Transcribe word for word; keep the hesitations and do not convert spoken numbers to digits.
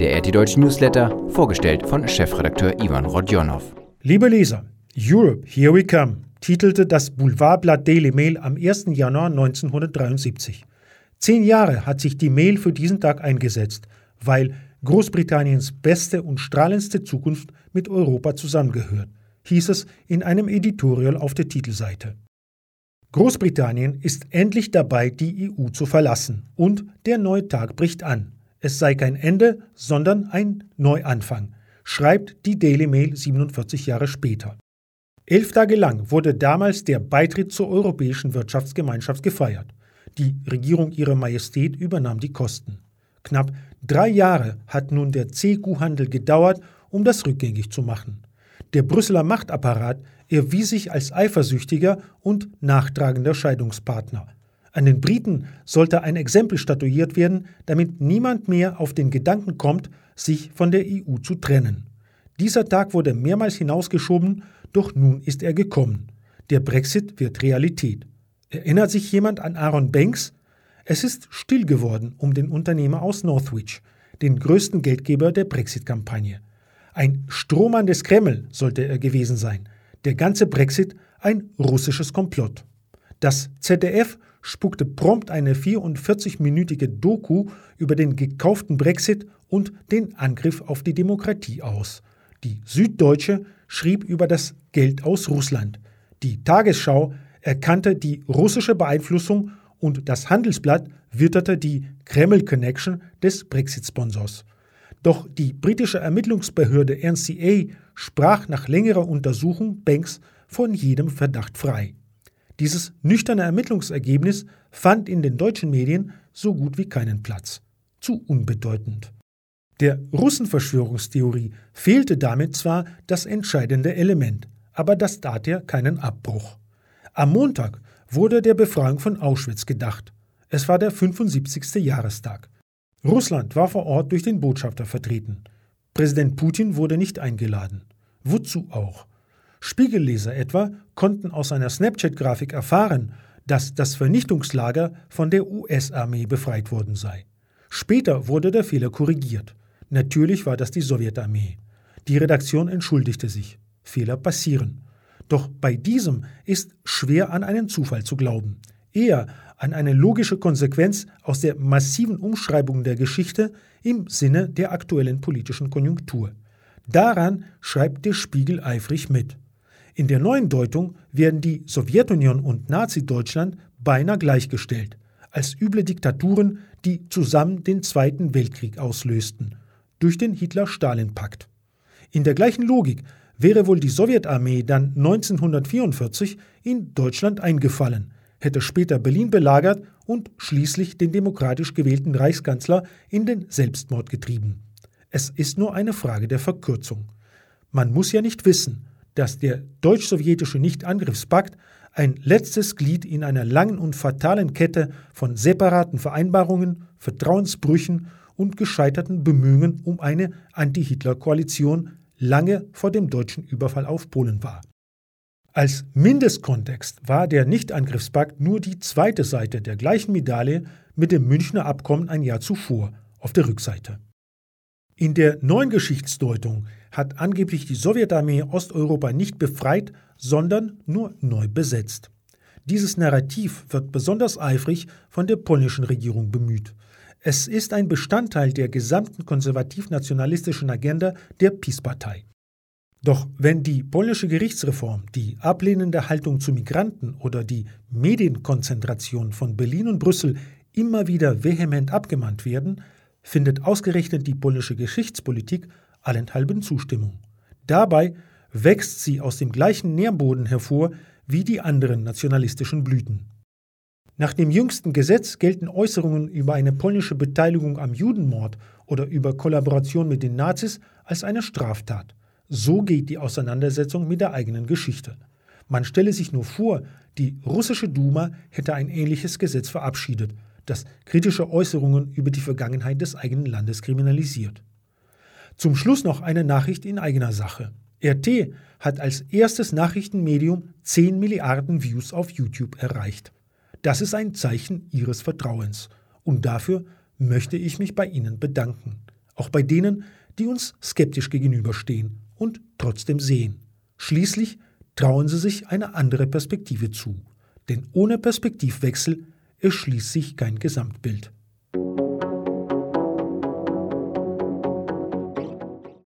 Der R T Deutsch Newsletter, vorgestellt von Chefredakteur Ivan Rodionov. Liebe Leser, Europe, here we come, titelte das Boulevardblatt Daily Mail am ersten Januar neunzehnhundertdreiundsiebzig. Zehn Jahre hat sich die Mail für diesen Tag eingesetzt, weil Großbritanniens beste und strahlendste Zukunft mit Europa zusammengehört, hieß es in einem Editorial auf der Titelseite. Großbritannien ist endlich dabei, die E U zu verlassen und der neue Tag bricht an. Es sei kein Ende, sondern ein Neuanfang, schreibt die Daily Mail siebenundvierzig Jahre später. Elf Tage lang wurde damals der Beitritt zur Europäischen Wirtschaftsgemeinschaft gefeiert. Die Regierung Ihrer Majestät übernahm die Kosten. Knapp drei Jahre hat nun der C E U-Handel gedauert, um das rückgängig zu machen. Der Brüsseler Machtapparat erwies sich als eifersüchtiger und nachtragender Scheidungspartner. An den Briten sollte ein Exempel statuiert werden, damit niemand mehr auf den Gedanken kommt, sich von der E U zu trennen. Dieser Tag wurde mehrmals hinausgeschoben, doch nun ist er gekommen. Der Brexit wird Realität. Erinnert sich jemand an Aaron Banks? Es ist still geworden um den Unternehmer aus Northwich, den größten Geldgeber der Brexit-Kampagne. Ein Strohmann des Kreml sollte er gewesen sein. Der ganze Brexit ein russisches Komplott. Das Z D F spuckte prompt eine vierundvierzig-minütige Doku über den gekauften Brexit und den Angriff auf die Demokratie aus. Die Süddeutsche schrieb über das Geld aus Russland. Die Tagesschau erkannte die russische Beeinflussung und das Handelsblatt witterte die Kreml-Connection des Brexit-Sponsors. Doch die britische Ermittlungsbehörde N C A sprach nach längerer Untersuchung Banks von jedem Verdacht frei. Dieses nüchterne Ermittlungsergebnis fand in den deutschen Medien so gut wie keinen Platz. Zu unbedeutend. Der Russenverschwörungstheorie fehlte damit zwar das entscheidende Element, aber das tat ihr keinen Abbruch. Am Montag wurde der Befreiung von Auschwitz gedacht. Es war der fünfundsiebzigste Jahrestag. Russland war vor Ort durch den Botschafter vertreten. Präsident Putin wurde nicht eingeladen. Wozu auch? Spiegelleser etwa konnten aus einer Snapchat-Grafik erfahren, dass das Vernichtungslager von der U S-Armee befreit worden sei. Später wurde der Fehler korrigiert. Natürlich war das die Sowjetarmee. Die Redaktion entschuldigte sich. Fehler passieren. Doch bei diesem ist schwer an einen Zufall zu glauben. Eher an eine logische Konsequenz aus der massiven Umschreibung der Geschichte im Sinne der aktuellen politischen Konjunktur. Daran schreibt der Spiegel eifrig mit. In der neuen Deutung werden die Sowjetunion und Nazi-Deutschland beinahe gleichgestellt, als üble Diktaturen, die zusammen den Zweiten Weltkrieg auslösten, durch den Hitler-Stalin-Pakt. In der gleichen Logik wäre wohl die Sowjetarmee dann neunzehnhundertvierundvierzig in Deutschland eingefallen, hätte später Berlin belagert und schließlich den demokratisch gewählten Reichskanzler in den Selbstmord getrieben. Es ist nur eine Frage der Verkürzung. Man muss ja nicht wissen, dass der deutsch-sowjetische Nichtangriffspakt ein letztes Glied in einer langen und fatalen Kette von separaten Vereinbarungen, Vertrauensbrüchen und gescheiterten Bemühungen um eine Anti-Hitler-Koalition lange vor dem deutschen Überfall auf Polen war. Als Mindestkontext war der Nichtangriffspakt nur die zweite Seite der gleichen Medaille mit dem Münchner Abkommen ein Jahr zuvor, auf der Rückseite. In der neuen Geschichtsdeutung hat angeblich die Sowjetarmee Osteuropa nicht befreit, sondern nur neu besetzt. Dieses Narrativ wird besonders eifrig von der polnischen Regierung bemüht. Es ist ein Bestandteil der gesamten konservativ-nationalistischen Agenda der PiS-Partei. Doch wenn die polnische Gerichtsreform, die ablehnende Haltung zu Migranten oder die Medienkonzentration von Berlin und Brüssel immer wieder vehement abgemahnt werden, findet ausgerechnet die polnische Geschichtspolitik allenthalben Zustimmung. Dabei wächst sie aus dem gleichen Nährboden hervor wie die anderen nationalistischen Blüten. Nach dem jüngsten Gesetz gelten Äußerungen über eine polnische Beteiligung am Judenmord oder über Kollaboration mit den Nazis als eine Straftat. So geht die Auseinandersetzung mit der eigenen Geschichte. Man stelle sich nur vor, die russische Duma hätte ein ähnliches Gesetz verabschiedet, das kritische Äußerungen über die Vergangenheit des eigenen Landes kriminalisiert. Zum Schluss noch eine Nachricht in eigener Sache. R T hat als erstes Nachrichtenmedium zehn Milliarden Views auf YouTube erreicht. Das ist ein Zeichen Ihres Vertrauens und dafür möchte ich mich bei Ihnen bedanken. Auch bei denen, die uns skeptisch gegenüberstehen und trotzdem sehen. Schließlich trauen sie sich eine andere Perspektive zu. Denn ohne Perspektivwechsel erschließt sich kein Gesamtbild.